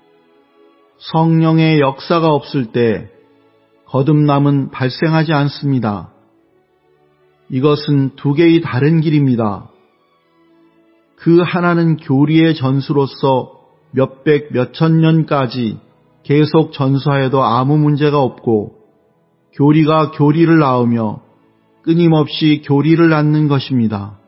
Speaker 1: 성령의 역사가 없을 때 거듭남은 발생하지 않습니다. 이것은 두 개의 다른 길입니다. 그 하나는 교리의 전수로서 몇백 몇천 년까지 계속 전수하여도 아무 문제가 없고 교리가 교리를 낳으며 끊임없이 교리를 낳는 것입니다.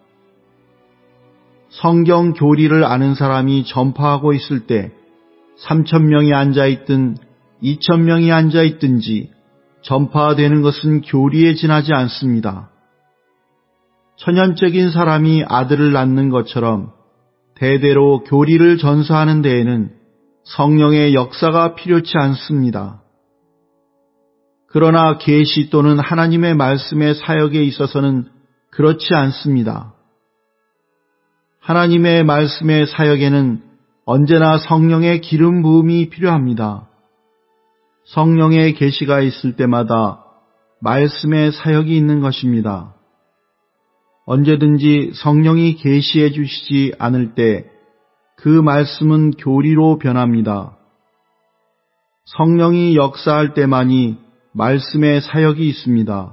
Speaker 1: 성경 교리를 아는 사람이 전파하고 있을 때 삼천 명이 앉아있든 이천 명이 앉아있든지 전파되는 것은 교리에 지나지 않습니다. 천연적인 사람이 아들을 낳는 것처럼 대대로 교리를 전수하는 데에는 성령의 역사가 필요치 않습니다. 그러나 계시 또는 하나님의 말씀의 사역에 있어서는 그렇지 않습니다. 하나님의 말씀의 사역에는 언제나 성령의 기름 부음이 필요합니다. 성령의 계시가 있을 때마다 말씀의 사역이 있는 것입니다. 언제든지 성령이 계시해 주시지 않을 때 그 말씀은 교리로 변합니다. 성령이 역사할 때만이 말씀의 사역이 있습니다.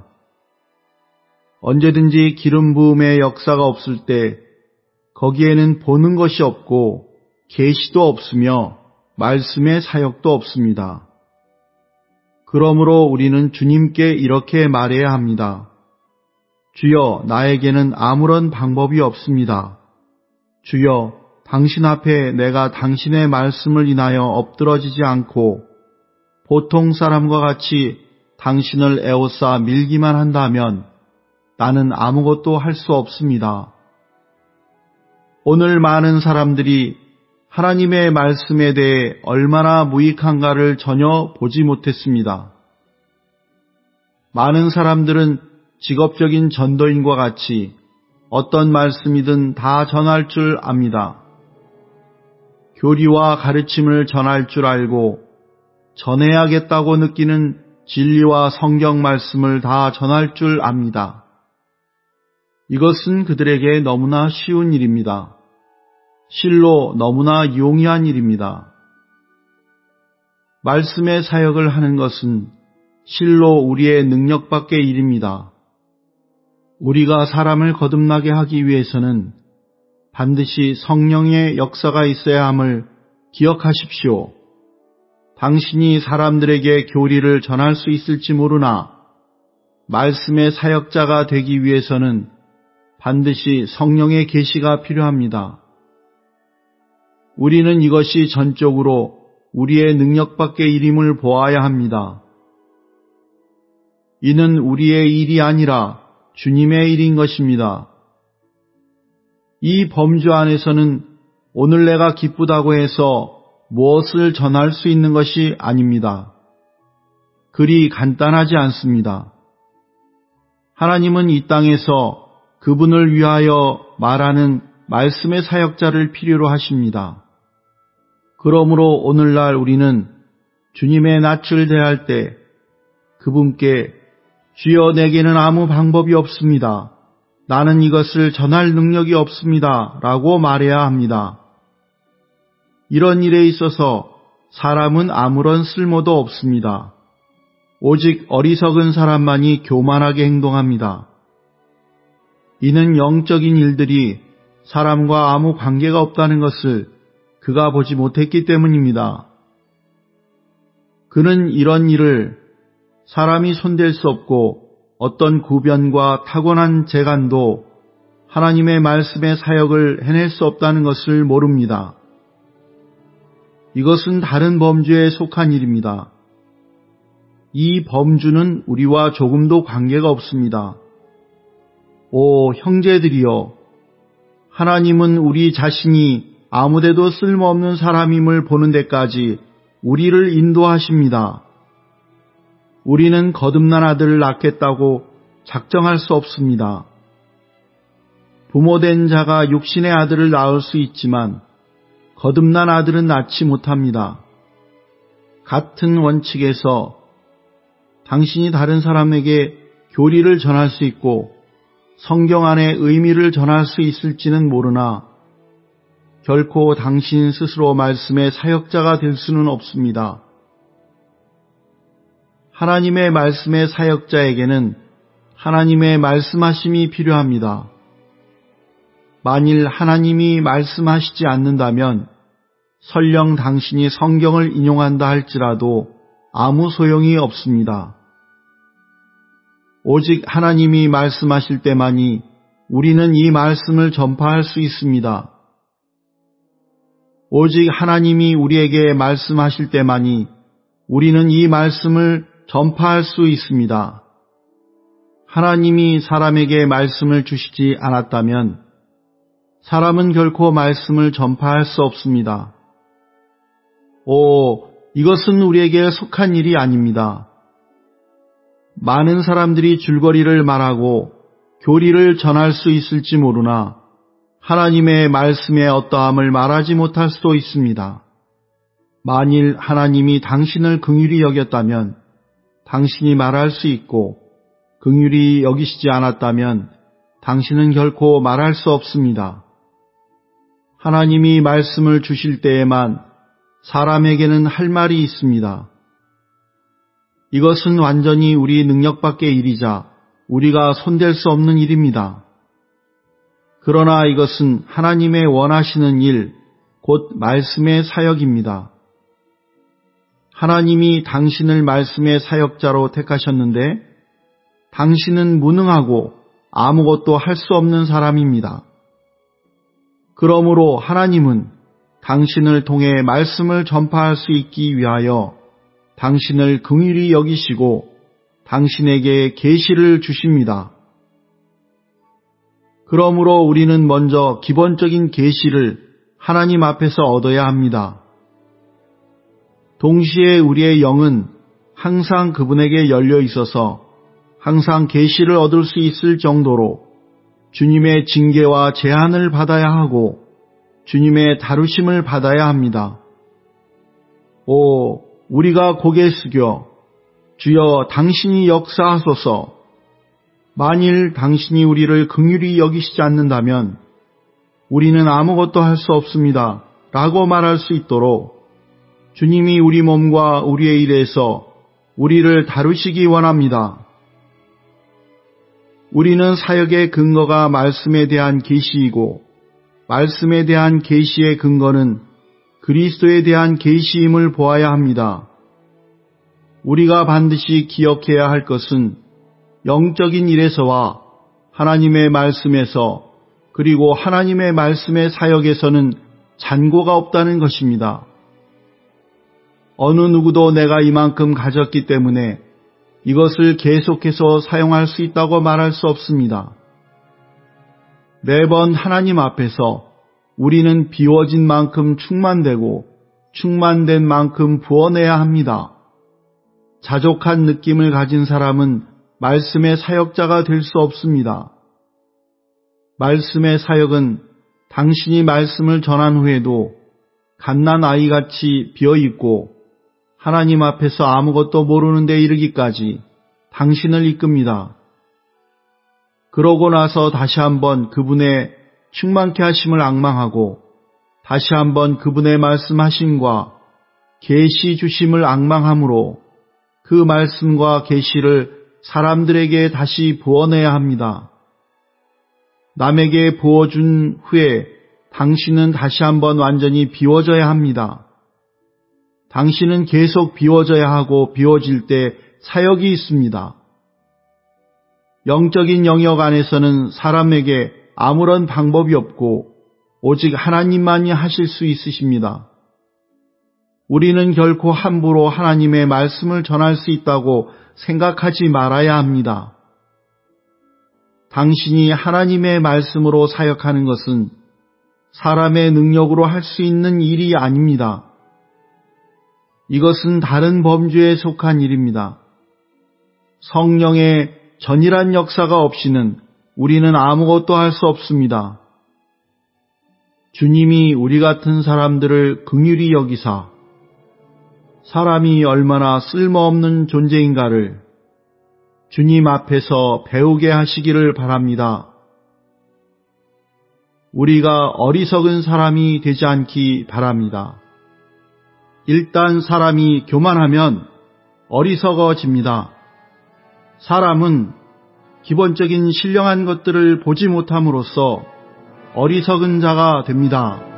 Speaker 1: 언제든지 기름 부음의 역사가 없을 때 거기에는 보는 것이 없고 계시도 없으며 말씀의 사역도 없습니다. 그러므로 우리는 주님께 이렇게 말해야 합니다. 주여, 나에게는 아무런 방법이 없습니다. 주여, 당신 앞에 내가 당신의 말씀을 인하여 엎드러지지 않고 보통 사람과 같이 당신을 에워싸 밀기만 한다면 나는 아무것도 할 수 없습니다. 오늘 많은 사람들이 하나님의 말씀에 대해 얼마나 무익한가를 전혀 보지 못했습니다. 많은 사람들은 직업적인 전도인과 같이 어떤 말씀이든 다 전할 줄 압니다. 교리와 가르침을 전할 줄 알고 전해야겠다고 느끼는 진리와 성경 말씀을 다 전할 줄 압니다. 이것은 그들에게 너무나 쉬운 일입니다. 실로 너무나 용이한 일입니다. 말씀의 사역을 하는 것은 실로 우리의 능력 밖의 일입니다. 우리가 사람을 거듭나게 하기 위해서는 반드시 성령의 역사가 있어야 함을 기억하십시오. 당신이 사람들에게 교리를 전할 수 있을지 모르나 말씀의 사역자가 되기 위해서는 반드시 성령의 계시가 필요합니다. 우리는 이것이 전적으로 우리의 능력 밖의 일임을 보아야 합니다. 이는 우리의 일이 아니라 주님의 일인 것입니다. 이 범주 안에서는 오늘 내가 기쁘다고 해서 무엇을 전할 수 있는 것이 아닙니다. 그리 간단하지 않습니다. 하나님은 이 땅에서 그분을 위하여 말하는 말씀의 사역자를 필요로 하십니다. 그러므로 오늘날 우리는 주님의 낯을 대할 때 그분께 주여 내게는 아무 방법이 없습니다. 나는 이것을 전할 능력이 없습니다. 라고 말해야 합니다. 이런 일에 있어서 사람은 아무런 쓸모도 없습니다. 오직 어리석은 사람만이 교만하게 행동합니다. 이는 영적인 일들이 사람과 아무 관계가 없다는 것을 그가 보지 못했기 때문입니다. 그는 이런 일을 사람이 손댈 수 없고 어떤 구변과 타고난 재간도 하나님의 말씀의 사역을 해낼 수 없다는 것을 모릅니다. 이것은 다른 범주에 속한 일입니다. 이 범주는 우리와 조금도 관계가 없습니다. 오 형제들이여, 하나님은 우리 자신이 아무데도 쓸모없는 사람임을 보는 데까지 우리를 인도하십니다. 우리는 거듭난 아들을 낳겠다고 작정할 수 없습니다. 부모된 자가 육신의 아들을 낳을 수 있지만 거듭난 아들은 낳지 못합니다. 같은 원칙에서 당신이 다른 사람에게 교리를 전할 수 있고 성경 안의 의미를 전할 수 있을지는 모르나 결코 당신 스스로 말씀의 사역자가 될 수는 없습니다. 하나님의 말씀의 사역자에게는 하나님의 말씀하심이 필요합니다. 만일 하나님이 말씀하시지 않는다면 설령 당신이 성경을 인용한다 할지라도 아무 소용이 없습니다. 오직 하나님이 말씀하실 때만이 우리는 이 말씀을 전파할 수 있습니다. 오직 하나님이 우리에게 말씀하실 때만이 우리는 이 말씀을 전파할 수 있습니다. 하나님이 사람에게 말씀을 주시지 않았다면 사람은 결코 말씀을 전파할 수 없습니다. 오, 이것은 우리에게 속한 일이 아닙니다. 많은 사람들이 줄거리를 말하고 교리를 전할 수 있을지 모르나 하나님의 말씀의 어떠함을 말하지 못할 수도 있습니다. 만일 하나님이 당신을 긍휼히 여겼다면 당신이 말할 수 있고 긍휼히 여기시지 않았다면 당신은 결코 말할 수 없습니다. 하나님이 말씀을 주실 때에만 사람에게는 할 말이 있습니다. 이것은 완전히 우리 능력 밖의 일이자 우리가 손댈 수 없는 일입니다. 그러나 이것은 하나님의 원하시는 일, 곧 말씀의 사역입니다. 하나님이 당신을 말씀의 사역자로 택하셨는데 당신은 무능하고 아무것도 할 수 없는 사람입니다. 그러므로 하나님은 당신을 통해 말씀을 전파할 수 있기 위하여 당신을 긍휼히 여기시고 당신에게 계시를 주십니다. 그러므로 우리는 먼저 기본적인 계시를 하나님 앞에서 얻어야 합니다. 동시에 우리의 영은 항상 그분에게 열려 있어서 항상 계시를 얻을 수 있을 정도로 주님의 징계와 제한을 받아야 하고 주님의 다루심을 받아야 합니다. 오, 우리가 고개 숙여 주여 당신이 역사하소서. 만일 당신이 우리를 긍휼히 여기시지 않는다면 우리는 아무것도 할 수 없습니다. 라고 말할 수 있도록 주님이 우리 몸과 우리의 일에서 우리를 다루시기 원합니다. 우리는 사역의 근거가 말씀에 대한 계시이고 말씀에 대한 계시의 근거는 그리스도에 대한 계시임을 보아야 합니다. 우리가 반드시 기억해야 할 것은 영적인 일에서와 하나님의 말씀에서 그리고 하나님의 말씀의 사역에서는 잔고가 없다는 것입니다. 어느 누구도 내가 이만큼 가졌기 때문에 이것을 계속해서 사용할 수 있다고 말할 수 없습니다. 매번 하나님 앞에서 우리는 비워진 만큼 충만되고 충만된 만큼 부어내야 합니다. 자족한 느낌을 가진 사람은 말씀의 사역자가 될 수 없습니다. 말씀의 사역은 당신이 말씀을 전한 후에도 갓난 아이같이 비어있고 하나님 앞에서 아무것도 모르는 데 이르기까지 당신을 이끕니다. 그러고 나서 다시 한번 그분의 충만케 하심을 앙망하고 다시 한번 그분의 말씀하심과 계시 주심을 앙망함으로 그 말씀과 계시를 사람들에게 다시 부어내야 합니다. 남에게 부어준 후에 당신은 다시 한번 완전히 비워져야 합니다. 당신은 계속 비워져야 하고 비워질 때 사역이 있습니다. 영적인 영역 안에서는 사람에게 아무런 방법이 없고 오직 하나님만이 하실 수 있으십니다. 우리는 결코 함부로 하나님의 말씀을 전할 수 있다고 생각하지 말아야 합니다. 당신이 하나님의 말씀으로 사역하는 것은 사람의 능력으로 할 수 있는 일이 아닙니다. 이것은 다른 범주에 속한 일입니다. 성령의 전일한 역사가 없이는 우리는 아무것도 할 수 없습니다. 주님이 우리 같은 사람들을 긍휼히 여기사 사람이 얼마나 쓸모없는 존재인가를 주님 앞에서 배우게 하시기를 바랍니다. 우리가 어리석은 사람이 되지 않기 바랍니다. 일단 사람이 교만하면 어리석어집니다. 사람은 기본적인 신령한 것들을 보지 못함으로써 어리석은 자가 됩니다.